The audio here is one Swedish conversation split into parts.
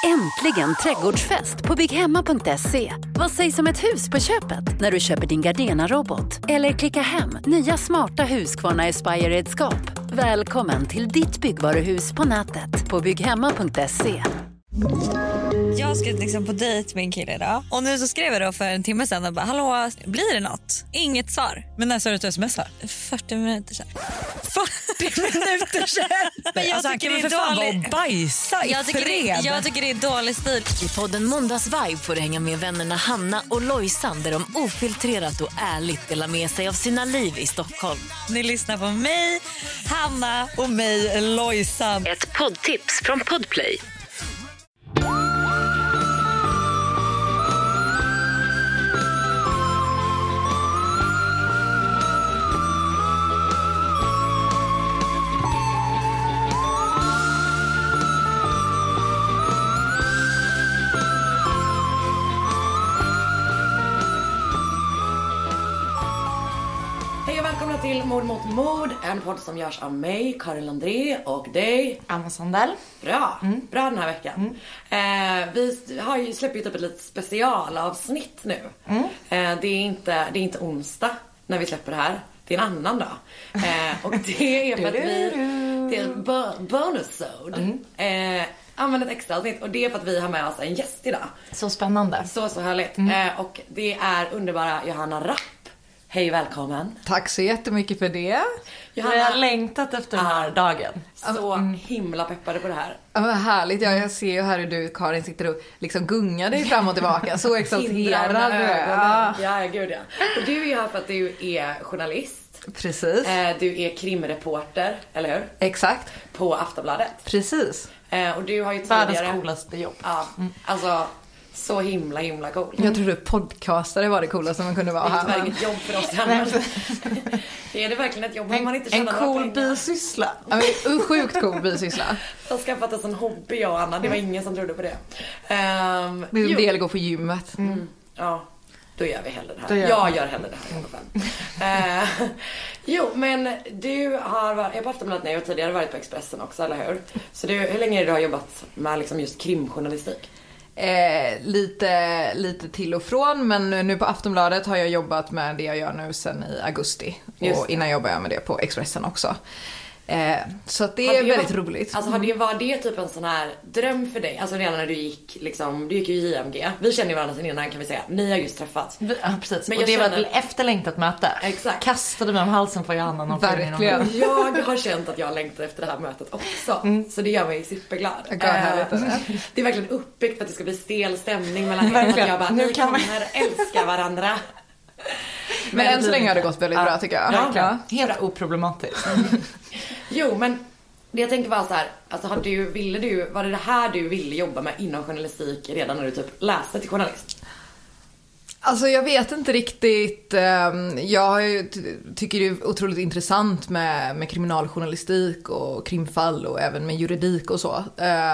Äntligen trädgårdsfest på bygghemma.se. Vad sägs om ett hus på köpet när du köper din Gardena-robot? Eller klicka hem nya smarta Husqvarna Aspire-redskap. Välkommen till ditt byggvaruhus på nätet på bygghemma.se. Jag ska liksom på dejt med en kille idag. Och nu så skrev jag då för en timme sedan och bara, hallå, blir det något? Inget svar. Men när sa du att du smsar? 40 minuter sedan. 40 minuter sedan? Men jag alltså, tycker han det kan är för fan dålig... vara bajsa i jag tycker det är dålig stil. I podden Måndagsvibe får du hänga med vännerna Hanna och Lojsan där de ofiltrerat och ärligt delar med sig av sina liv i Stockholm. Ni lyssnar på mig, Hanna och mig, Lojsan. Ett poddtips från Podplay. Välkomna till Mord mot mord, en podd som görs av mig, Karin Landré, och dig, Anna Sandell. Bra den här veckan. Vi har ju släppt ut ett litet specialavsnitt nu. Det är inte onsdag när vi släpper det här. Det är en annan dag. Och det är för att det är en bonus-sode. Använder ett extra avsnitt, och det är för att vi har med oss en gäst idag. Så spännande. Så härligt. Och det är underbara Johanna Rapp. Hej, välkommen. Tack så jättemycket för det. Johanna, jag har längtat efter den här dagen. Så himla peppade på det här. Ja, vad härligt. Jag ser ju här hur du, Karin, sitter och liksom gungar dig fram och tillbaka. Så exalterad. Ja, gud ja. Och du är ju här för att du är journalist. Precis. Du är krimreporter, eller hur? Exakt. På Aftonbladet. Precis. Och du har ju tidigare... Världens coolaste jobb. Ja, alltså... Så himla cool. Jag tror att podcastare var det coolaste man kunde vara här. Det är inget jobb för oss annars. Det är det verkligen ett jobb. Man inte en cool bisyssla. Ja, sjukt cool bisyssla. Jag har skaffat oss en hobby, jag och Anna. Det var ingen som trodde på det. Det är en del gå på gymmet. Ja, då gör vi hellre det här. Jag gör hellre det här i alla fall. Jo, men du har varit på Aftonbladet nu och tidigare varit på Expressen också, eller hur? Så hur länge är det du har jobbat med liksom just krimjournalistik? Lite till och från, men nu på Aftonbladet har jag jobbat med det jag gör nu sen i augusti. Och innan jobbade jag med det på Expressen också. Så att det är väldigt roligt. Alltså var det typ en sån här dröm för dig? Alltså redan när du gick liksom, du gick ju i JMG. Vi känner ju varandra sen innan, kan vi säga. Ni har just träffats. Ja, precis. Men och det var ett efterlängtat möte. Exakt. Kastade mig om halsen för Johanna. Verkligen. Jag har känt att jag längtar efter det här mötet också. Så det gör mig superglad. Det är verkligen uppbyggt för att det ska bli stel stämning mellan er. Att jag bara, ni kommer älska varandra. Men än så länge har det gått väldigt bra, tycker jag. Ja. Helt oproblematiskt. Jo, men det jag tänker var så här, alltså var det här du ville jobba med inom journalistik redan när du typ läste till journalist? Alltså jag vet inte riktigt. Jag tycker det är otroligt intressant med kriminaljournalistik och krimfall och även med juridik och så.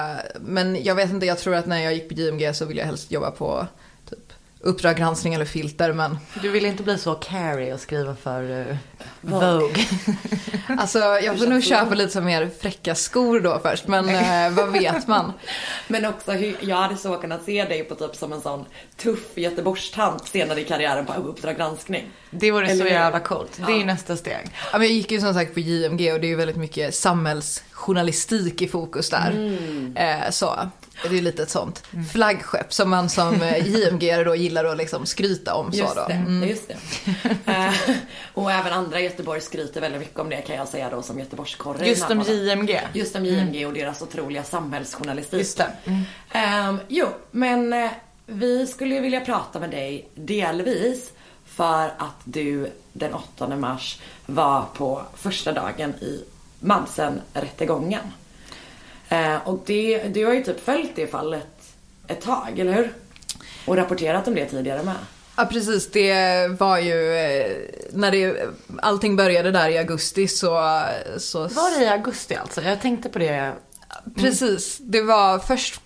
Men jag vet inte, jag tror att när jag gick på JMG så ville jag helst jobba på typ Uppdrag granskning eller filter, men... Du vill inte bli så carry och skriva för Vogue. Alltså, jag får nog köpa lite så mer fräcka skor då först, men vad vet man? Men också, jag hade så kunnat se dig på typ som en sån tuff Göteborgstant senare i karriären på Uppdrag granskning. Det vore så jävla coolt. Det är nästa steg. Ja, men jag gick ju som sagt på JMG och det är ju väldigt mycket samhällsjournalistik i fokus där. Så... Det är ju lite ett sånt flaggskepp som man som JMG då gillar att liksom skryta om. Just så då. Just det. Och även andra i Göteborg skryter väldigt mycket om det, kan jag säga då, som Göteborgskorre. Just om JMG. Just om JMG och deras otroliga samhällsjournalistik. Just det. Jo, men vi skulle vilja prata med dig delvis för att du den 8 mars var på första dagen i Madsen-rättegången. Och du har ju typ följt det fallet ett tag, eller hur? Och rapporterat om det tidigare med. Ja, precis. Det var ju när allting började där i augusti så... Var det i augusti alltså? Jag tänkte på det. Precis. Det var... Först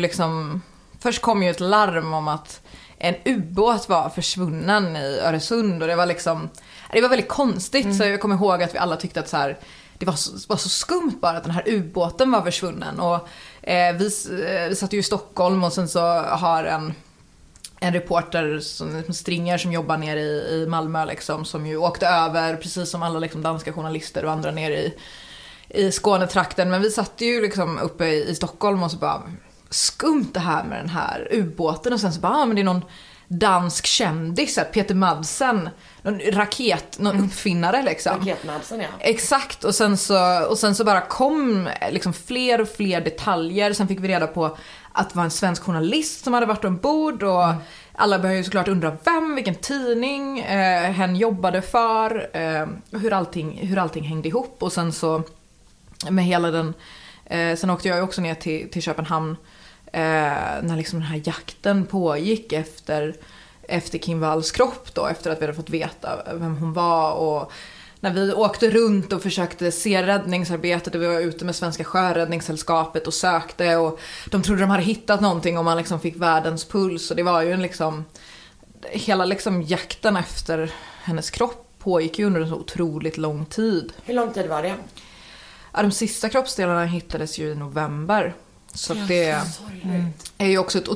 kom ju ett larm om att en ubåt var försvunnen i Öresund. Och det var liksom... Det var väldigt konstigt. Så jag kommer ihåg att vi alla tyckte att så här... det var så skumt bara att den här ubåten var försvunnen. Och vi satt ju i Stockholm och sen så har en reporter som Stringer som jobbar nere i Malmö liksom, som ju åkte över precis som alla liksom danska journalister och andra nere i Skånetrakten. Men vi satt ju liksom uppe i Stockholm och så bara skumt det här med den här ubåten. Och sen så bara, men det är någon dansk kändis, Peter Madsen, någon uppfinnare liksom. Raketmadsen, ja. Exakt, och sen så bara kom liksom fler och fler detaljer. Sen fick vi reda på att det var en svensk journalist som hade varit ombord och alla började ju såklart undra vilken tidning hen jobbade för, hur allting hängde ihop. Och sen så med hela den sen åkte jag ju också ner till Köpenhamn när liksom den här jakten pågick efter Kim Walls kropp då, efter att vi hade fått veta vem hon var. Och när vi åkte runt och försökte se räddningsarbetet och vi var ute med Svenska sjöräddningssällskapet och sökte och de trodde de hade hittat någonting och man liksom fick världens puls. Och det var ju en liksom, hela liksom jakten efter hennes kropp pågick ju under en så otroligt lång tid. Hur lång tid var det? Ja, de sista kroppsdelarna hittades ju i november. Så det är ju också ett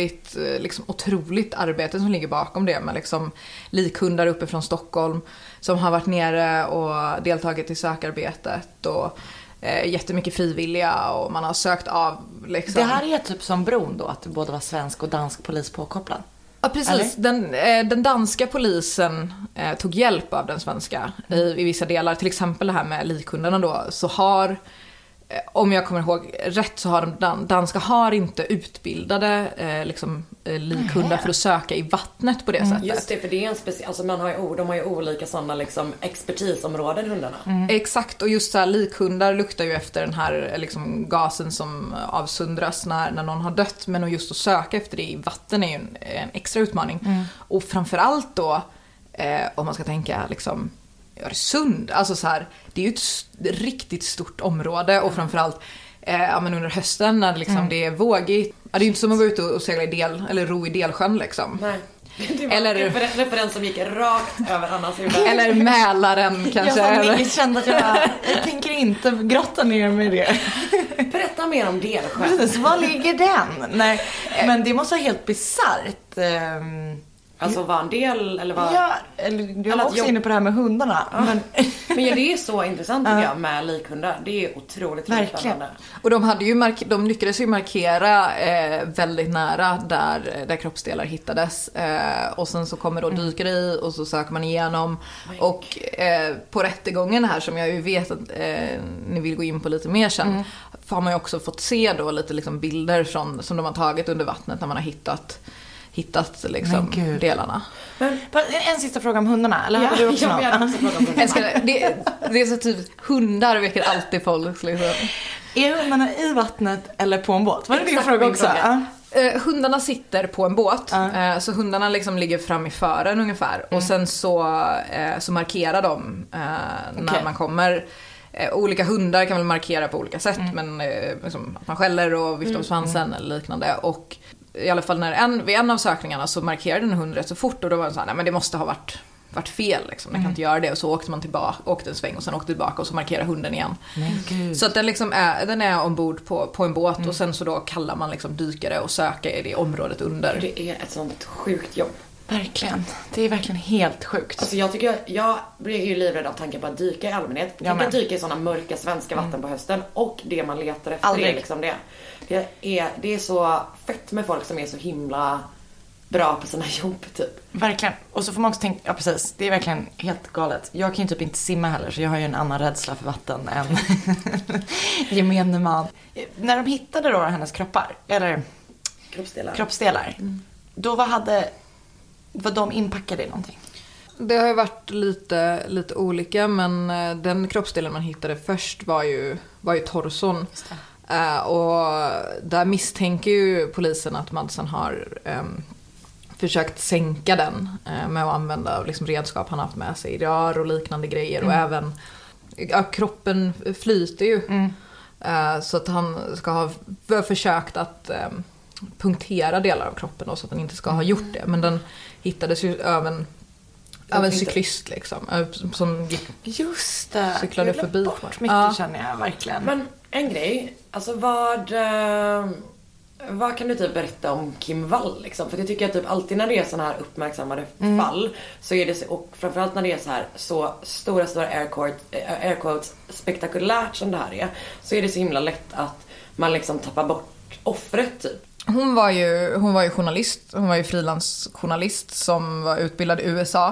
otroligt arbete som ligger bakom det med liksom likhundar uppe från Stockholm som har varit nere och deltagit i sökarbetet och jättemycket frivilliga och man har sökt av liksom. Det här är typ som bron då, att det både var svensk och dansk polis påkopplad. Ja, precis. Den danska polisen tog hjälp av den svenska i vissa delar. Till exempel det här med likhundarna då, så har, om jag kommer ihåg rätt, så har de danska har inte utbildade likhundar för att söka i vattnet på det sättet. Just det, för det är en speciell, alltså de har ju olika sådana liksom expertisområden, hundarna. Exakt, och just så här, likhundar luktar ju efter den här liksom gasen som avsöndras när någon har dött, men just att söka efter det i vatten är ju en extra utmaning. Och framförallt då om man ska tänka liksom Öresund, alltså så här, det är ju ett riktigt stort område och framförallt men under hösten när det, liksom, det är vågigt. Ja, det är ju inte som att vara ute och segla eller ro i Delsjön liksom. Nej. Det var eller en referens som gick rakt över Annas huvud. Eller Mälaren kanske. Jag kände att jag tänker inte grotta ner med det. Berätta mer om Delsjön. Precis, var ligger den? Nej, men det måste vara helt bisarrt. Alltså var en del eller vad? Ja, du var också inne på det här med hundarna. Ja. Men det är så intressant tycker jag med likhundar. Det är otroligt spännande. Och de lyckades ju markera väldigt nära där kroppsdelar hittades. Och sen så kommer då dykare och så söker man igenom. Och på rättegången här, som jag ju vet att ni vill gå in på lite mer sen, har man ju också fått se då lite liksom bilder som de har tagit under vattnet när man har hittat liksom delarna. Men, en sista fråga om hundarna, eller har du också något? Det är så typ, hundar väcker alltid folk liksom. Är hundarna i vattnet eller på en båt? Var det din fråga också? Hundarna sitter på en båt, så hundarna liksom ligger fram i fören ungefär. Och sen så markerar de när man kommer. Olika hundar kan väl markera på olika sätt, men liksom, att man skäller och viftar på svansen eller liknande. Och i alla fall vid en av sökningarna så markerade den hunden rätt så fort och då var det så här, nej men det måste ha varit fel liksom. Den kan inte göra det, och så åkte man åkte en sväng och sen åkte tillbaka och så markerade hunden igen. Så att den liksom den är ombord på en båt och sen så då kallar man liksom dykare och söker i det området under. Det är ett sånt sjukt jobb. Verkligen. Det är verkligen helt sjukt. Alltså jag blir ju livrädd av tanken på att dyka i allmänhet. Jag kan dyka i sådana mörka svenska vatten på hösten och det man letar efter är liksom det. Det är så fett med folk som är så himla bra på sina jobb typ. Verkligen. Och så får man också tänka, ja precis, det är verkligen helt galet. Jag kan ju typ inte simma heller, så jag har ju en annan rädsla för vatten än gemene man. När de hittade då hennes kroppar, eller kroppsdelar. Då var de inpackade i någonting? Det har ju varit lite olika, men den kroppsdelen man hittade först var ju torson. Och där misstänker ju polisen att Madsen har försökt sänka den med att använda liksom redskap han haft med sig, rör och liknande grejer. Och även kroppen flyter ju. Så att han ska ha försökt att punktera delar av kroppen då, så att den inte ska ha gjort det. Men den hittades ju av en cyklist liksom, som gick, just det, cyklade jag förbi. Bort mycket känner jag verkligen. Men en grej, alltså vad kan du typ berätta om Kim Wall liksom? För jag tycker att typ alltid när det är såna här uppmärksammade fall så är det, och framförallt när det är så här så stora air quotes spektakulärt som det här är, så är det så himla lätt att man liksom tappar bort offret typ. Hon var ju journalist. Hon var ju frilansjournalist som var utbildad i USA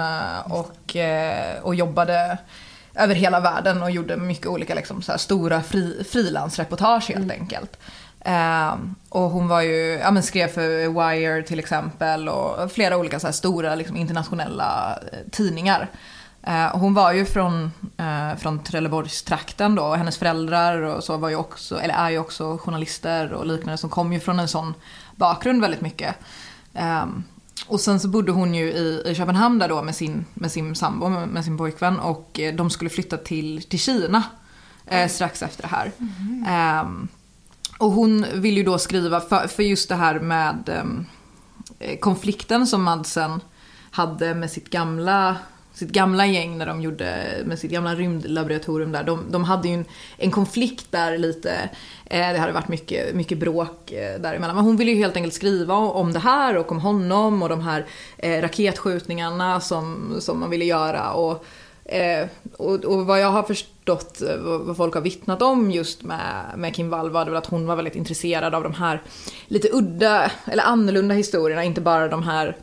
och jobbade över hela världen och gjorde mycket olika liksom, så här, stora frilansreportage helt enkelt. Och hon var ju, skrev för Wire till exempel och flera olika så här, stora liksom, internationella tidningar. Hon var ju från Trelleborgstrakten då, och hennes föräldrar och så var ju också, eller är ju också journalister och liknande, som kom ju från en sån bakgrund väldigt mycket. Och sen så bodde hon ju i Köpenhamn där då med sin sambo, med sin pojkvän, och de skulle flytta till Kina strax efter det här. Och hon vill ju då skriva för just det här med konflikten som Madsen hade med sitt gamla gäng när de gjorde med sitt gamla rymdlaboratorium där. De hade ju en konflikt där lite. Det hade varit mycket bråk däremellan. Men hon ville ju helt enkelt skriva om det här och om honom och de här raketskjutningarna som man ville göra. Och vad jag har förstått, vad folk har vittnat om just med Kim Wall, var det väl att hon var väldigt intresserad av de här lite udda eller annorlunda historierna, inte bara de här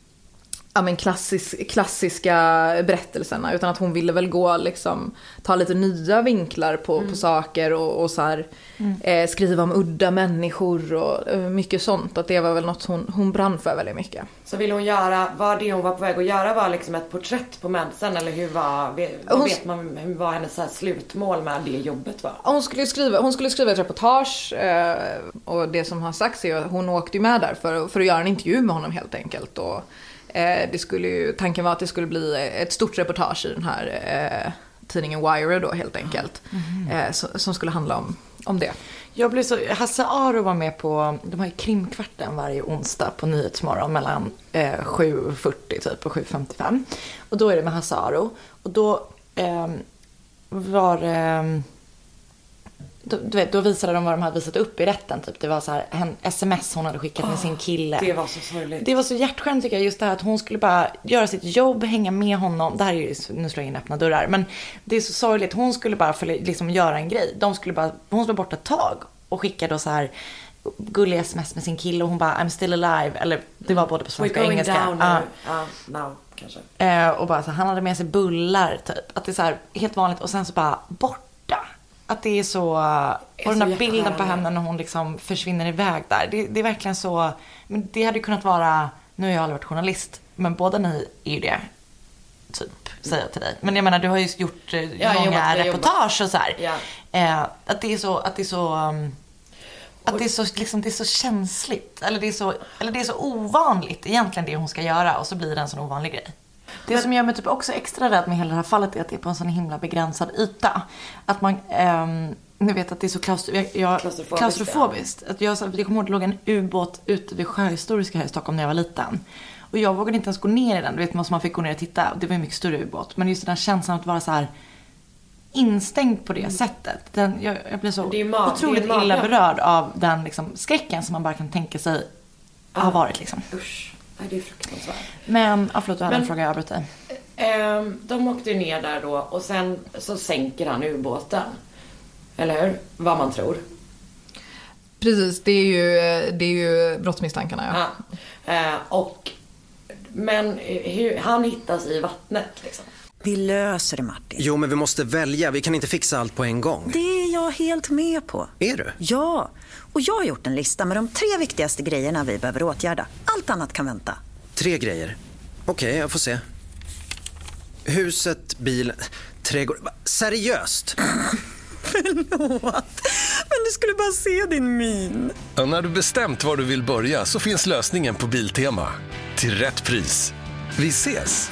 klassiska berättelserna, utan att hon ville väl gå liksom, ta lite nya vinklar på saker och så här, skriva om udda människor och mycket sånt, att det var väl något hon brann för väldigt mycket. Så ville hon göra, var det hon var på väg att göra var liksom ett porträtt på Madsen, eller hur vet man hur var hennes så här slutmål med det jobbet var? Hon skulle skriva ett reportage, och det som har sagts är att hon åkte ju med där för att göra en intervju med honom helt enkelt, och tanken var att det skulle bli ett stort reportage i den här tidningen Wire då helt enkelt, som skulle handla om det. Jag blev så, Hasse Aro var med på, de har ju Krimkvarten varje onsdag på Nyhetsmorgon mellan 7.40 typ och 7.55, och då är det med Hasse Aro, och då var då visade de vad de hade visat upp i rätten typ. Det var så här en sms hon hade skickat med sin kille. Det var så sorgligt. Det var så hjärtskönt tycker jag, just det här att hon skulle bara göra sitt jobb, hänga med honom. Det här är ju, nu slår jag in öppna dörrar, men det är så sorgligt. Hon skulle bara liksom göra en grej. Hon skulle bort ett tag och skicka då så här gulliga sms med sin kille, och hon bara I'm still alive, eller det var både på svenska och engelska. Now kanske. Och bara så han hade med sig bullar typ. Att det är så här helt vanligt, och sen så bara borta. Att det är så, och den där bilden på henne när hon liksom försvinner iväg där. Det är verkligen så, men det hade kunnat vara, nu har jag aldrig varit journalist, men båda ni är ju det typ, säger jag till dig. Men jag menar, du har ju gjort många reportage och så här. Ja. Att det är så känsligt, eller det är så ovanligt egentligen det hon ska göra, och så blir det en sån ovanlig grej. Det som gör mig typ också extra rädd med hela det här fallet är att det är på en sån himla begränsad yta. Att man, ni vet att det är så klaustrofobiskt. Att jag kommer ihåg att det låg en ubåt ute vid Sjöhistoriska här i Stockholm när jag var liten. Och jag vågade inte ens gå ner i den. Du vet, man fick gå ner och titta. Det var en mycket större ubåt. Men just den här känslan att vara så här instängd på det sättet. Jag blir så otroligt illa berörd av den liksom skräcken som man bara kan tänka sig ha varit liksom. Usch. Nej, det är fruktansvärt. Men, förlåt, du hade en fråga, jag avbröt dig. De åkte ner där då, och sen så sänker han ubåten. Eller hur? Vad man tror. Precis, det är ju brottsmisstankarna. Ja. Men han hittas i vattnet liksom. Vi löser det, Martin. Jo, men vi måste välja. Vi kan inte fixa allt på en gång. Det är jag helt med på. Är du? Ja, och jag har gjort en lista med de 3 viktigaste grejerna vi behöver åtgärda. Allt annat kan vänta. 3 grejer? Okej, jag får se. Huset, bilen, trädgård. Seriöst? Förlåt, men du skulle bara se din min. Ja, när du bestämt var du vill börja så finns lösningen på Biltema. Till rätt pris. Vi ses!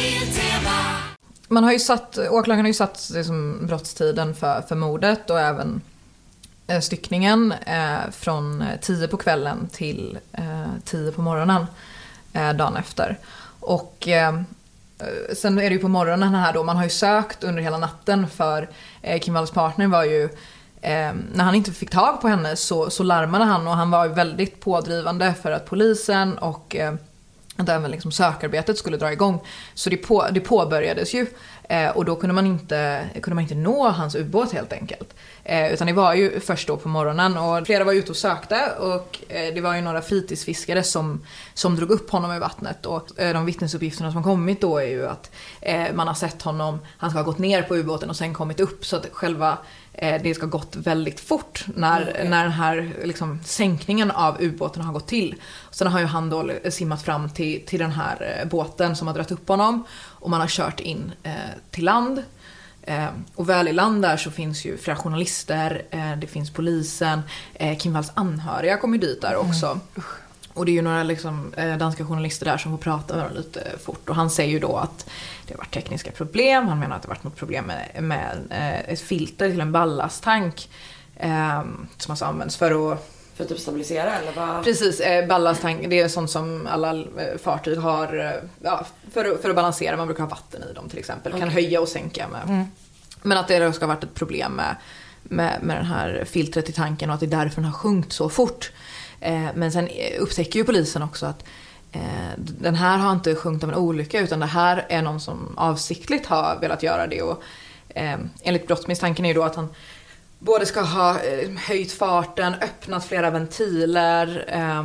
Åklagaren har ju satt det som brottstiden för mordet och även styckningen från 10 på kvällen till 10 på morgonen dagen efter. Och Sen är det ju på morgonen här då, man har ju sökt under hela natten för Kim Walls partner var ju, när han inte fick tag på henne så larmade han, och han var väldigt pådrivande för att polisen och att även liksom sökarbetet skulle dra igång. Så det påbörjades ju, och då kunde man inte nå hans ubåt helt enkelt. Utan det var ju först då på morgonen, och flera var ute och sökte, och det var ju några fritidsfiskare som drog upp honom i vattnet, och de vittnesuppgifterna som har kommit då är ju att man har sett honom, han ska ha gått ner på ubåten och sen kommit upp, så att själva det ska ha gått väldigt fort när den här liksom sänkningen av ubåten har gått till. Sen har ju han då simmat fram till den här båten som har dragit upp honom, och man har kört in till land. Och väl i land där så finns ju flera journalister, det finns polisen, Kim Walls anhöriga kommer dit där också. Och det är ju några liksom, danska journalister där som får prata med dem lite fort. Och han säger ju då att det har varit tekniska problem. Han menar att det har varit något problem med ett filter till en ballastank som alltså används för att typ stabilisera eller vad? Precis, ballastank, det är sånt som alla fartyg har för att balansera. Man brukar ha vatten i dem till exempel. Kan höja och sänka med. Men att det ska ha varit ett problem med den här filtret i tanken, och att det är därför den har sjunkit så fort. Men sen upptäcker ju polisen också att den här har inte sjunkit av en olycka, utan det här är någon som avsiktligt har velat göra det. Och enligt brottsmisstanken är ju då att han både ska ha höjt farten, öppnat flera ventiler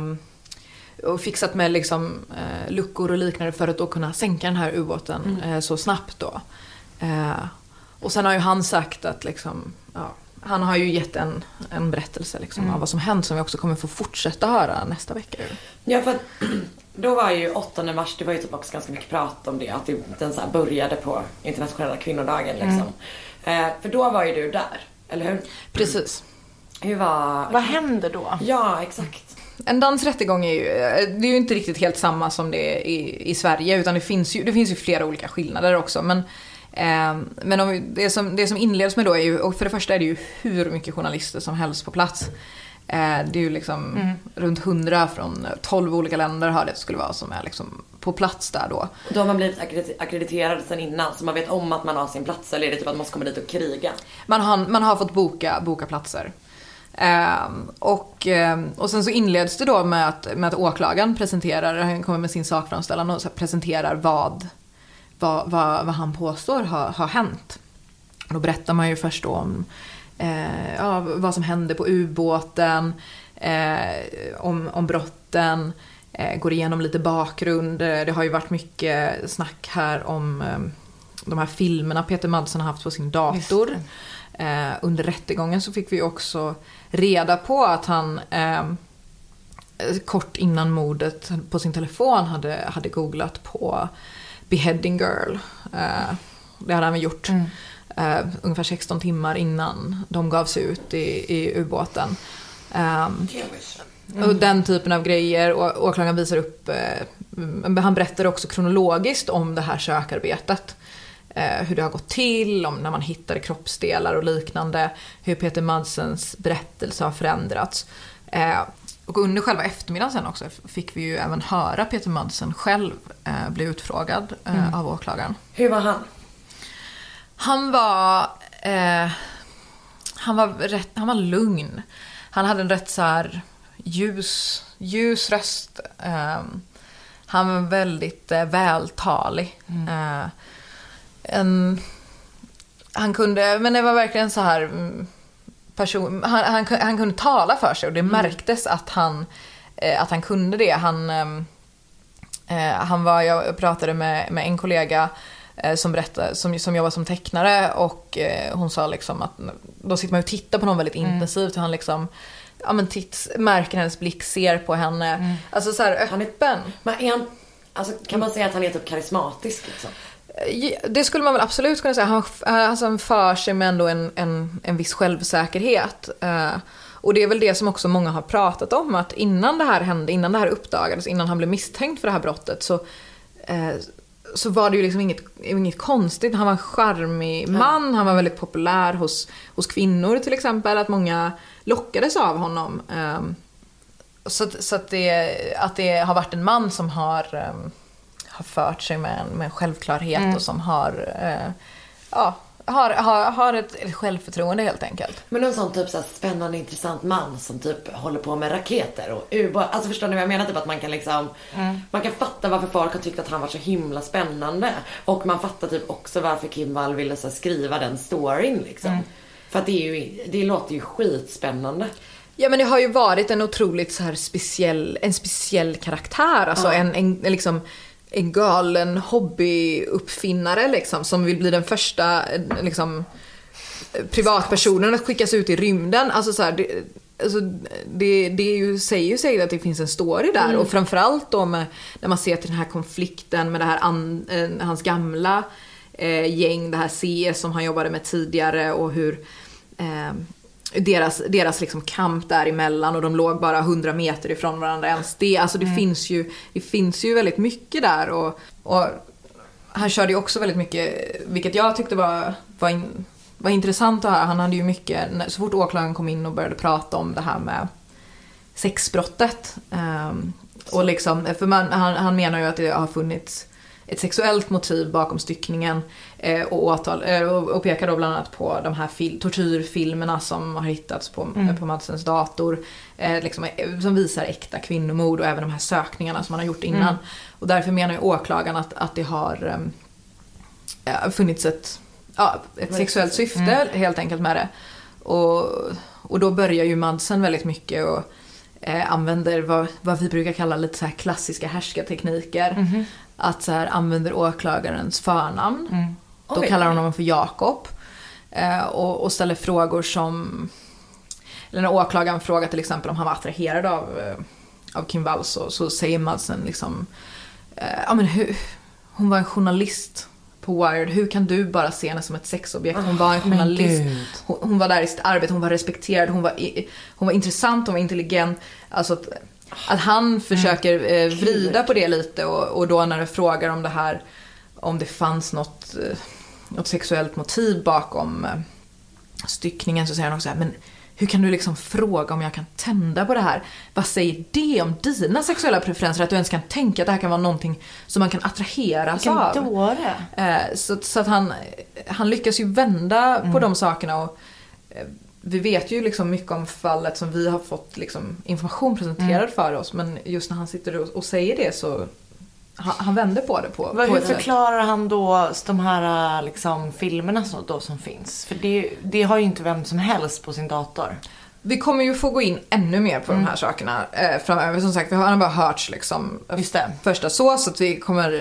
och fixat med liksom luckor och liknande för att då kunna sänka den här ubåten så snabbt då. Och sen har ju han sagt att liksom, han har ju gett en berättelse liksom av vad som hänt, som vi också kommer få fortsätta höra nästa vecka. Ja, för att då var ju 8 mars, det var ju typ också ganska mycket prat om det, att den så här började på internationella kvinnodagen liksom. För då var ju du där, eller hur? Precis. Vad händer då? Ja, exakt. En dansrättegång är ju inte riktigt helt samma som det är i Sverige, utan det finns ju flera olika skillnader också, men det som inleds med då är ju, och för det första är det ju hur mycket journalister som helst på plats. Det är ju liksom runt 100 från 12 olika länder har det skulle vara som är liksom på plats där då. Och då har man blivit akkrediterad sen innan, så man vet om att man har sin plats, eller är det typ att man måste komma dit och kriga? Man har fått boka platser. Och sen så inleds det då med att åklagaren han kommer med sin sakframställan och så presenterar vad han påstår har hänt. Och då berättar man ju först då om vad som hände på ubåten, om brotten, går igenom lite bakgrund. Det har ju varit mycket snack här om de här filmerna Peter Madsen har haft på sin dator. Under rättegången så fick vi också reda på att han kort innan mordet på sin telefon hade googlat på beheading girl. Det hade han gjort ungefär 16 timmar innan de gavs ut i ubåten. Och den typen av grejer. Och åklagaren visar upp, han berättar också kronologiskt om det här sökarbetet. Hur det har gått till, om när man hittade kroppsdelar och liknande, hur Peter Madsens berättelse har förändrats. Och under själva eftermiddagen sen också fick vi ju även höra Peter Madsen själv bli utfrågad av åklagaren. Hur var han? Han var lugn. Han hade en rätt så här ljus röst. Han var väldigt vältalig. Han kunde, men det var verkligen så här person, han kunde tala för sig, och det märktes att han kunde det. Jag pratade med en kollega som berättade, som jobbar som tecknare, och hon sa liksom att då sitter man och tittar på någon väldigt intensivt, och han liksom märker hennes blick, ser på henne, alltså så här öppen. Men kan man säga att han är typ karismatisk liksom? Det skulle man väl absolut kunna säga. Han för sig med ändå en viss självsäkerhet. Och det är väl det som också många har pratat om, att innan det här hände, innan det här uppdagades, innan han blev misstänkt för det här brottet, så var det ju liksom inget konstigt. Han var en charmig man, han var väldigt populär hos kvinnor till exempel, att många lockades av honom. Så att det har varit en man som har har fört sig med en självklarhet och som har ett självförtroende helt enkelt. Men en sån typ så här spännande, intressant man som typ håller på med raketer och ubåtar. Alltså förstår ni vad jag menar? Typ att man kan liksom man kan fatta varför folk har tyckt att han var så himla spännande. Och man fattar typ också varför Kim Wall ville så här skriva den storyn liksom. För att det låter ju skitspännande. Ja, men det har ju varit en otroligt så här speciell karaktär. Alltså en galen hobbyuppfinnare liksom, som vill bli den första liksom, privatpersonen att skickas ut i rymden. Alltså så här, det säger ju sig att det finns en story där. Och framförallt då när man ser till den här konflikten med det här hans gamla gäng, det här CS som han jobbade med tidigare, och hur deras liksom kamp däremellan, och de låg bara 100 meter ifrån varandra ens. Det finns ju väldigt mycket där, och han körde ju också väldigt mycket, vilket jag tyckte var intressant att höra. Han hade ju mycket, så fort åklagaren kom in och började prata om det här med sexbrottet, och liksom, för han menar ju att det har funnits ett sexuellt motiv bakom styckningen, och pekar då bland annat på de här tortyrfilmerna som har hittats på Madsens dator, liksom, som visar äkta kvinnomord, och även de här sökningarna som man har gjort innan. Och därför menar ju åklagaren att det har funnits ett sexuellt syfte helt enkelt med det. Och då börjar ju Madsen väldigt mycket och använder vad vi brukar kalla lite så här klassiska härskartekniker. Att så här använder åklagarens förnamn. Då kallar hon honom för Jakob. Och ställer frågor som... Eller när åklagaren frågar till exempel om han var attraherad av Kim Wall, så säger Madsen liksom... hon var en journalist på Wired. Hur kan du bara se henne som ett sexobjekt? Hon var en journalist. Hon var där i sitt arbete. Hon var respekterad. Hon var intressant. Hon var intelligent. Alltså att han försöker vrida på det lite, och då när du frågar om det här, om det fanns något sexuellt motiv bakom styckningen, så säger han också här, men hur kan du liksom fråga om jag kan tända på det här? Vad säger det om dina sexuella preferenser, att du ens kan tänka att det här kan vara någonting som man kan attraheras av? Så att han lyckas ju vända på de sakerna, och vi vet ju liksom mycket om fallet som vi har fått liksom information presenterad för oss, men just när han sitter och säger det, så han vänder på det hur förklarar han då de här liksom filmerna som finns? För det har ju inte vem som helst på sin dator. Vi kommer ju få gå in ännu mer på de här sakerna framöver. Som sagt, vi har bara hört liksom första så att vi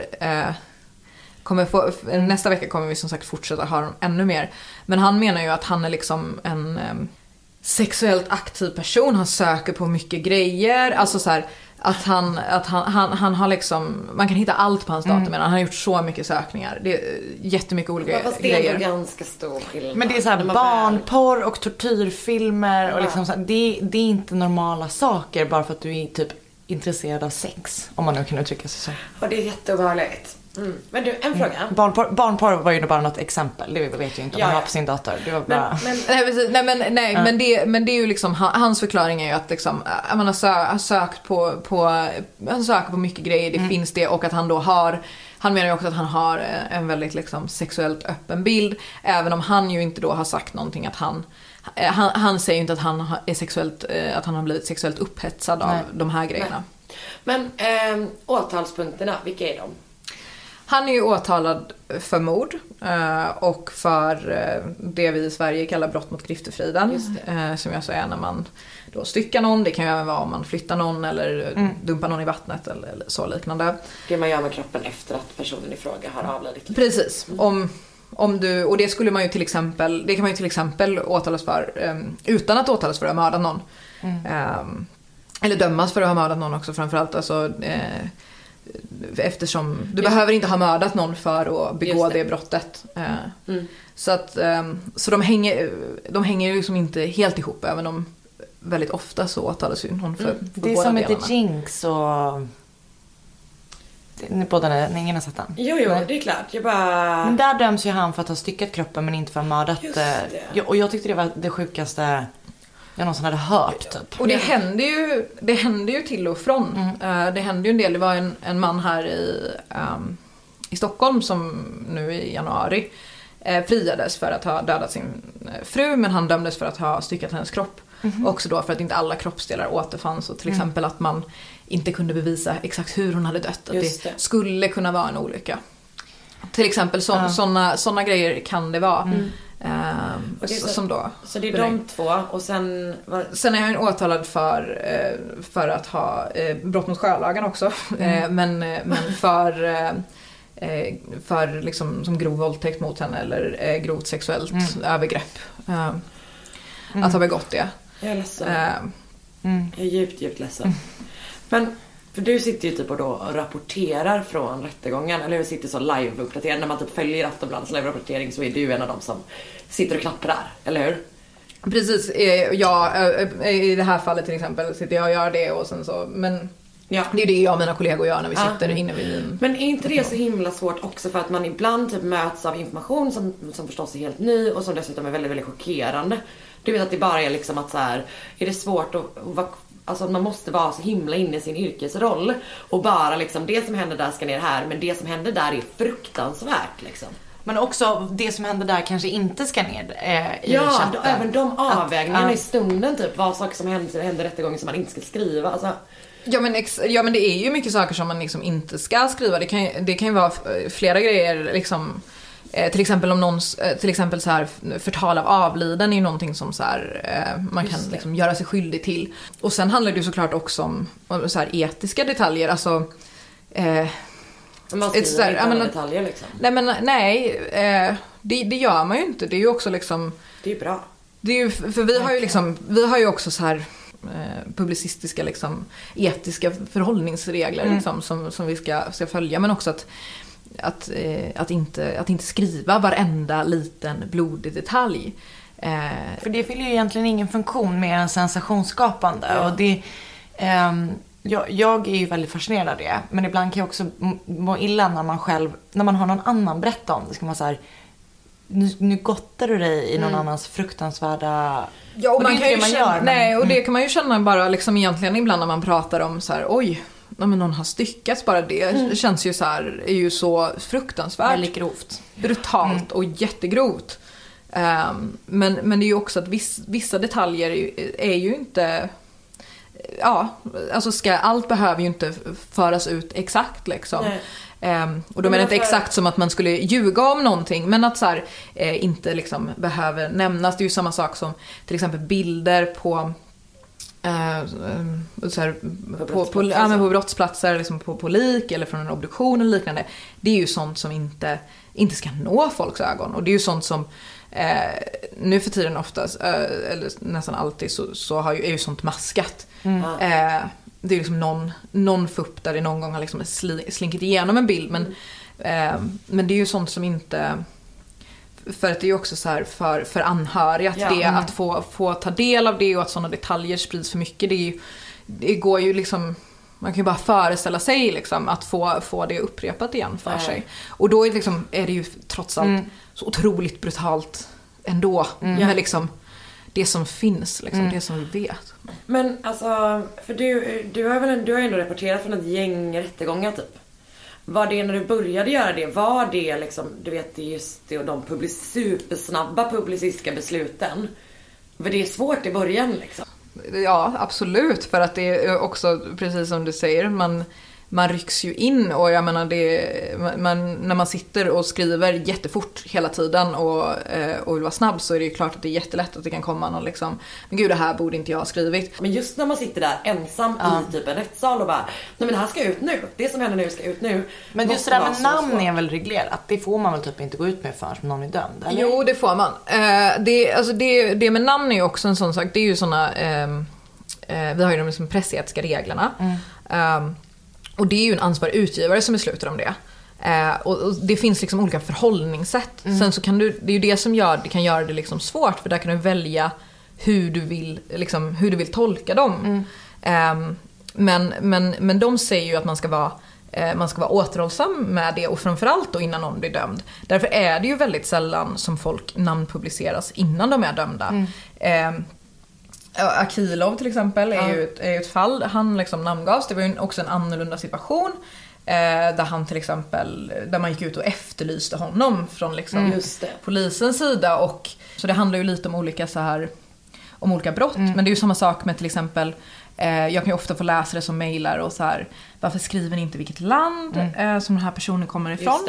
kommer få, nästa vecka kommer vi som sagt fortsätta höra dem ännu mer. Men han menar ju att han är liksom en sexuellt aktiv person. Han söker på mycket grejer. Alltså så här, att han har liksom, man kan hitta allt på hans dator, men han har gjort så mycket sökningar. Det är jättemycket olika grejer. Det är ganska stor skillnad. Men det är så här barnporr och tortyrfilmer och liksom så här, det är inte normala saker bara för att du är typ intresserad av sex, om man nu kan uttrycka sig så. Och det är jätteobehagligt. Men du, en fråga. Barnporr var ju bara något exempel. Det vet ju inte om man har på sin dator. Det var bara... men det är ju liksom, hans förklaring är ju att liksom, man har sökt han söker på mycket grejer. Det finns det, och att han då han menar ju också att han har en väldigt liksom sexuellt öppen bild, även om han ju inte då har sagt någonting att han säger ju inte att han är sexuellt, att han har blivit sexuellt upphetsad av de här grejerna. Men åtalspunkterna, vilka är de? Han är ju åtalad för mord och för det vi i Sverige kallar brott mot griftefriden. Som jag säger, när man då styckar någon. Det kan ju även vara om man flyttar någon eller dumpar någon i vattnet eller så liknande. Det man gör med kroppen efter att personen i fråga har avlidit. Precis. Om du, och det skulle man ju till exempel, det kan man ju till exempel åtalas för utan att åtalas för att ha mördat någon. Eller dömas för att ha mördat någon också framförallt. Alltså... eftersom du behöver inte ha mördat någon för att begå det brottet. Så att så de hänger ju liksom inte helt ihop, även om väldigt ofta så åtalas ju någon för det är som med The Jinx och båda ingen har sett den. Jo, det är klart. Men där döms ju han för att ha styckat kroppen men inte för att ha mördat. Och jag tyckte det var det sjukaste jag någonsin hade hört typ. Och det händer ju till och från. Det händer ju en del. Det var en man här i Stockholm som nu i januari friades för att ha dödat sin fru, men han dömdes för att ha styckat hennes kropp. Också då för att inte alla kroppsdelar återfanns, och till exempel att man inte kunde bevisa exakt hur hon hade dött. Att det skulle kunna vara en olycka. Till exempel såna grejer kan det vara. Som då. Så det är de två, och sen är han åtalad för att ha brott mot sjölagen också. Men för liksom som grov våldtäkt mot henne eller grovt sexuellt övergrepp. Att ha begått det. Jag är ledsen. Jag är djupt ledsen. Men för du sitter ju typ och då rapporterar från rättegången, eller hur? Sitter så live-uppdaterad. När man typ följer Aftonbladets live-rapportering så är du en av dem som sitter och knapprar, eller hur? Precis, i det här fallet till exempel sitter jag och gör det, och sen så, men ja. Det är det jag och mina kollegor gör när vi sitter inne vid. Men är inte det så himla svårt också, för att man ibland typ möts av information som förstås är helt ny och som dessutom är väldigt, väldigt chockerande. Du vet att det bara är liksom att så här, är det svårt att alltså man måste vara så himla inne i sin yrkesroll och bara liksom det som händer där ska ner här, men det som händer där är fruktansvärt liksom. Men också det som händer där kanske inte ska ner i chatten. Även de avvägningarna i stunden typ, vad saker som händer rättegången som man inte ska skriva, alltså. Ja men det är ju mycket saker som man liksom inte ska skriva. Det kan ju vara flera grejer liksom. Till exempel om någons, till exempel så här, förtal av avliden är ju någonting som så här, man kan liksom göra sig skyldig till. Och sen handlar det ju såklart också om så här etiska detaljer, alltså man skriver inte alla detaljer liksom. Det gör man ju inte. Det är ju också liksom, det är bra. Det är ju, för vi har ju också så här publicistiska liksom etiska förhållningsregler liksom, som vi ska följa, men också att inte skriva varenda liten blodig detalj. För det fyller ju egentligen ingen funktion mer än sensationsskapande. Ja. Och det, jag är ju väldigt fascinerad av det. Men ibland kan jag också må illa när man har någon annan berätta om det. Ska man så här, nu gottar du dig i någon annans fruktansvärda. Ja, och man kan ju känna, och det kan man ju känna bara liksom egentligen ibland när man pratar om så här, oj, men någon har styckats, bara det känns ju så här, är ju så fruktansvärt, väldigt grovt, brutalt och jättegrovt. Men det är ju också att vissa detaljer är ju inte, alltså allt behöver ju inte föras ut exakt liksom. Och då menar jag inte exakt som att man skulle ljuga om någonting, men att så här, inte liksom behöver nämnas. Det är ju samma sak som till exempel bilder på så här, på brottsplatser liksom på lik eller från en obduktion eller liknande. Det är ju sånt som inte ska nå folks ögon, och det är ju sånt som nu för tiden oftast eller nästan alltid så är ju sånt maskat. Det är liksom någon fupp där det någon gång har liksom slinkit igenom en bild, men det är ju sånt som inte, för att det är ju också så här för anhöriga att få ta del av det, och att sådana detaljer sprids för mycket, det går ju liksom, man kan ju bara föreställa sig liksom att få det upprepat igen för sig, och då är det ju trots allt så otroligt brutalt ändå med liksom det som finns liksom, det som vi vet. Men alltså, för du har ändå rapporterat från ett gäng rättegångar typ. Var det när du började göra det, var det liksom, du vet, just det, och de supersnabba publicistiska besluten, var det svårt i början liksom? Ja, absolut, för att det är också precis som du säger, man rycks ju in, och jag menar när man sitter och skriver jättefort hela tiden och vill vara snabb, så är det ju klart att det är jättelätt att det kan komma någon liksom, men gud, det här borde inte jag ha skrivit. Men just när man sitter där ensam i typ en rättssal och bara, nej men det här ska ut nu, det som händer nu ska ut nu. Men just det där med namn är väl reglerat, det får man väl typ inte gå ut med förrän någon är dömd, eller? Jo, det får man. Det med namn är ju också en sån sak, det är ju såna vi har ju de liksom pressetiska reglerna. Och det är ju en ansvarig utgivare som beslutar om det. Och det finns liksom olika förhållningssätt. Sen så kan det är ju det som kan göra det liksom svårt, för där kan du välja hur du vill tolka dem. Men de säger ju att man ska vara återhållsam med det, och framförallt då innan någon blir dömd. Därför är det ju väldigt sällan som folk namnpubliceras innan de är dömda. Akilov till exempel är ju ett fall där han liksom namngavs. Det var ju också en annorlunda situation. Där han till exempel, där man gick ut och efterlyste honom från liksom polisens sida. Och så det handlar ju lite om olika så här, om olika brott. Men det är ju samma sak med till exempel, jag kan ju ofta få läsa det som mejlar och så här, varför skriver ni inte vilket land som den här personen kommer ifrån?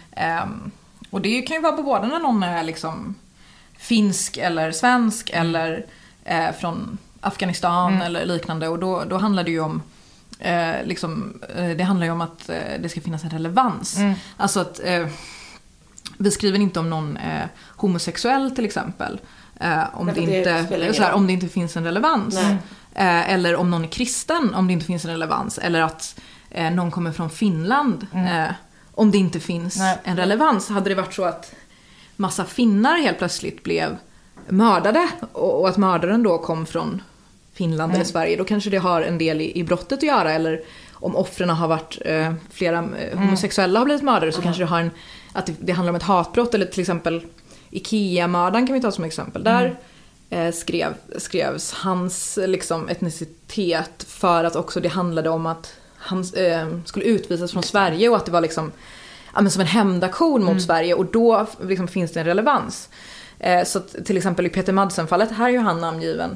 Och det kan ju vara på båda när någon är liksom finsk eller svensk eller från Afghanistan eller liknande. Och då handlar det ju om det handlar ju om att det ska finnas en relevans. Alltså att vi skriver inte om någon homosexuell till exempel om det inte finns en relevans. Eller om någon är kristen om det inte finns en relevans. Eller att någon kommer från Finland om det inte finns en relevans. Hade det varit så att massa finnar helt plötsligt blev mördade och att mördaren då kom från Finland eller Sverige, då kanske det har en del i brottet att göra. Eller om offren har varit flera homosexuella har blivit mördare, så kanske det har att det handlar om ett hatbrott. Eller till exempel Ikea-mördaren kan vi ta som exempel. Där skrevs hans liksom etnicitet för att också det handlade om att han skulle utvisas från Sverige och att det var liksom som en hämndaktion mot Sverige, och då liksom finns det en relevans. Så att, till exempel i Peter Madsen-fallet, här är ju han namngiven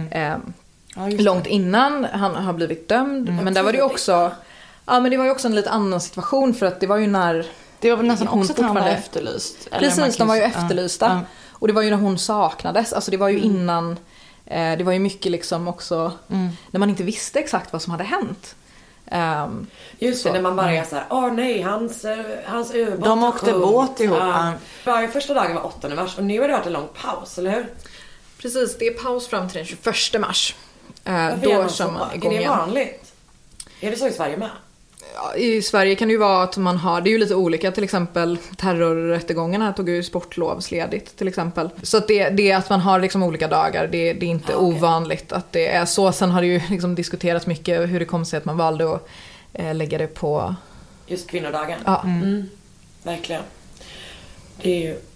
långt innan han har blivit dömd. Men där var det ju också men det var ju också en lite annan situation, för att det var ju när det var väl nästan också att han var efterlyst. Precis, de var ju efterlysta. Och det var ju när hon saknades. Alltså det var ju innan det var ju mycket liksom också när man inte visste exakt vad som hade hänt. Just det, när man bara är så här, nej, hans ubåt. De åkte båt ihop. Första dagen var 8 mars och nu har det varit en lång paus, eller hur? Precis, det är paus fram till den 21 mars. Då kör man igång igen. Är det vanligt? Är det så i Sverige med? Ja, i Sverige kan det ju vara att man har, det är ju lite olika, till exempel terrorrättegångarna tog ju sportlovsledigt till exempel. Så att det är att man har liksom olika dagar, det är inte ovanligt att det är så. Sen har det ju liksom diskuterats mycket hur det kom sig att man valde att lägga det på just kvinnodagen. Ja. Verkligen. Det är ju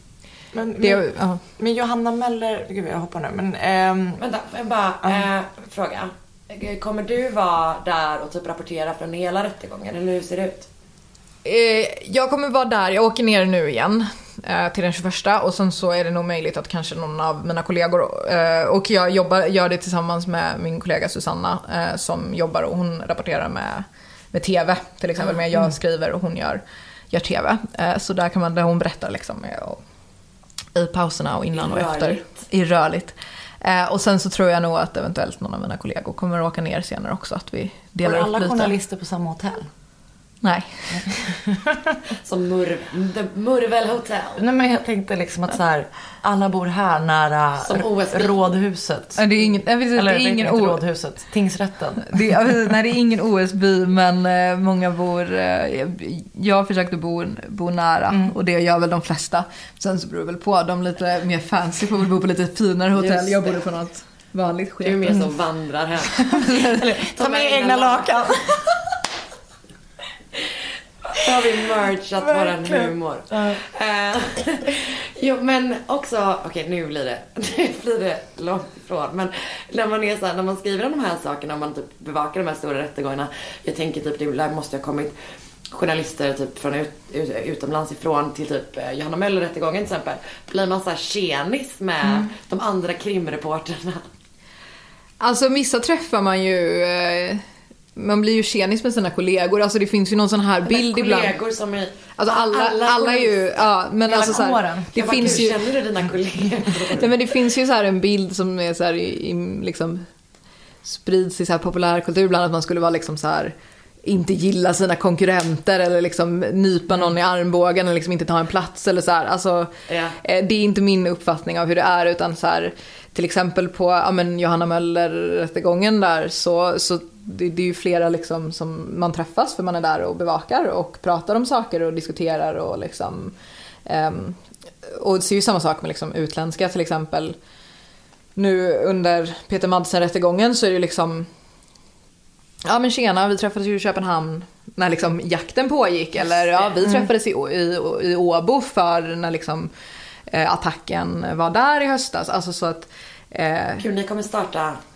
men Johanna Möller, gud jag hoppar nu, men vänta, jag bara fråga. Kommer du vara där och typ rapportera från hela rättegången, eller hur ser det ut? Jag kommer vara där, jag åker ner nu igen till den 21, och sen så är det nog möjligt att kanske någon av mina kollegor, och jag gör det tillsammans med min kollega Susanna som jobbar, och hon rapporterar med TV till exempel, men jag skriver och hon gör TV. Så där kan man, där hon berättar liksom i pauserna och innan och efter i rörligt. Och sen så tror jag nog att eventuellt någon av mina kollegor kommer att åka ner senare också, att vi delar upp lite. Alla journalister på samma hotell? Nej. Som Murvel Hotel. Nej, men jag tänkte liksom att så här, alla bor här nära rådhuset. Det är ingen, det är ingen rådhuset, tingsrätten. Det är ingen OS-by, men många bor, jag försökte bo nära, och det gör väl de flesta. Sen så beror det väl på, de lite mer fancy får väl bo på lite finare hotell. Jag bodde på något vanligt skit. Du är mer som vandrar hem. Ta med egna lakan. Så har vi mergat våran humor. Jo, men också, okej, nu blir det långt ifrån. Men när man är så här, när man skriver om de här sakerna, om man typ bevakar de här stora rättegångarna, jag tänker typ det där måste ha kommit journalister typ från utomlands ifrån till typ Johanna Möller-rättegången till exempel. Blir man så här tjenis med de andra krimreporterna? Alltså vissa träffar man ju, man blir ju tjenis med sina kollegor. Alltså det finns ju någon sån här bild ibland. Kollegor som är, alltså alla är ju, ja, men alltså så här, det finns ju, känner du dina kollegor? Nej, men det finns ju så här en bild som är så här liksom sprids i så här populärkultur ibland, att man skulle vara liksom så här, inte gilla sina konkurrenter eller liksom nypa någon i armbågen eller liksom inte ta en plats eller så här. Alltså det är inte min uppfattning av hur det är, utan så här, till exempel på Johanna Möller-rättegången där så det är ju flera liksom som man träffas, för man är där och bevakar och pratar om saker och diskuterar och liksom och det är ju samma sak med liksom utländska, till exempel nu under Peter Madsen-rättegången så är det liksom, ja men tjena, vi träffades ju i Köpenhamn när liksom jakten pågick, eller vi träffades i Åbo för när liksom attacken var där i höstas, alltså så att Gud, ni kommer starta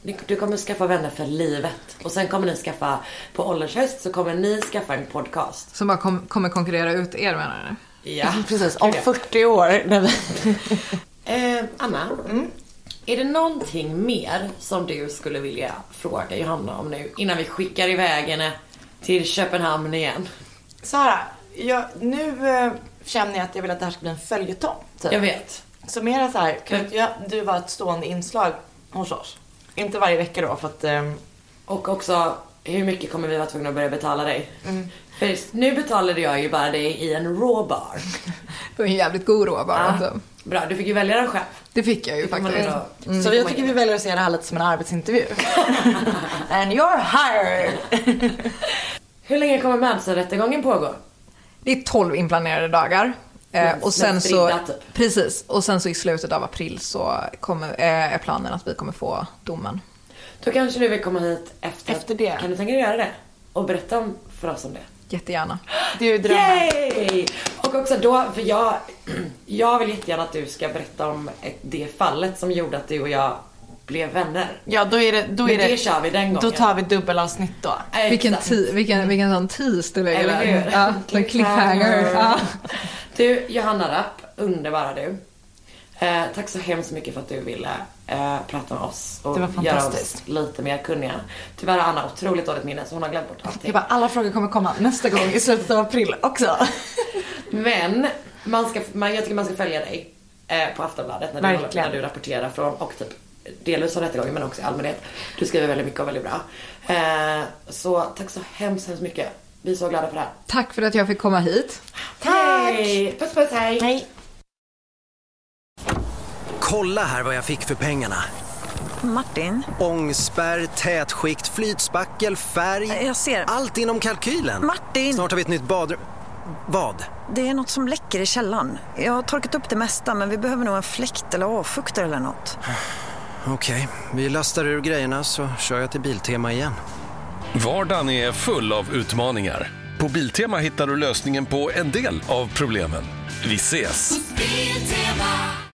Du kommer skaffa vänner för livet. Och sen kommer ni skaffa, på åldershöst så kommer ni skaffa en podcast. Som bara kommer konkurrera ut er, menar du? Ja, precis. Om 40 år. När vi... Anna, är det någonting mer som du skulle vilja fråga Johanna om nu innan vi skickar iväg henne till Köpenhamn igen? Sara, nu känner jag att jag vill att det här ska bli en följetong. Typ. Jag vet. Så mera så här, du var ett stående inslag hos oss. Inte varje vecka då, för att... Och också, hur mycket kommer vi vara tvungna att börja betala dig? För nu betalade jag ju bara dig i en raw bar. Det var en jävligt god raw bar. Alltså. Bra, du fick ju välja den själv. Det fick jag ju faktiskt. Så jag tycker vi väljer att se det här lite som en arbetsintervju. And you're hired! Hur länge kommer Madsen-rättegången pågå? Det är 12 inplanerade dagar. Och sen så, typ. precis, och sen så i slutet av april så är planen att vi kommer få domen. Då kanske du vill komma hit efter det. Kan du tänka dig göra det? Och berätta för oss om det. Jättegärna. Det är ju drömmen. Yay! Och också då, för jag vill jättegärna att du ska berätta om det fallet som gjorde att du och jag blev vänner. Ja, då är det kör vi den gången. Då tar vi dubbelavsnitt då. Vilken sån tease du lägger där. Ja, cliffhanger. Ja. Du, Johanna Rapp, underbara du. Tack så hemskt mycket för att du ville prata med oss och göra oss lite mer kunniga. Tyvärr har Anna otroligt dåligt minne så hon har glömt bort allting. Alla frågor kommer komma nästa gång i slutet av april också. Men jag tycker man ska följa dig på Aftonbladet när du rapporterar från, och typ delvis av rättegången men också i allmänhet. Du skriver väldigt mycket och väldigt bra. Så tack så hemskt mycket. Vi är så glada för det här. Tack för att jag fick komma hit. Tack! Puss puss, hej! Hej! Kolla här vad jag fick för pengarna. Martin? Ångspärr, tätskikt, flytspackel, färg. Jag ser. Allt inom kalkylen. Martin! Snart har vi ett nytt badrum. Vad? Det är något som läcker i källaren. Jag har torkat upp det mesta, men vi behöver nog en fläkt eller avfuktare eller något. Okej, vi lastar ur grejerna så kör jag till Biltema igen. Vardagen är full av utmaningar. På Biltema hittar du lösningen på en del av problemen. Vi ses!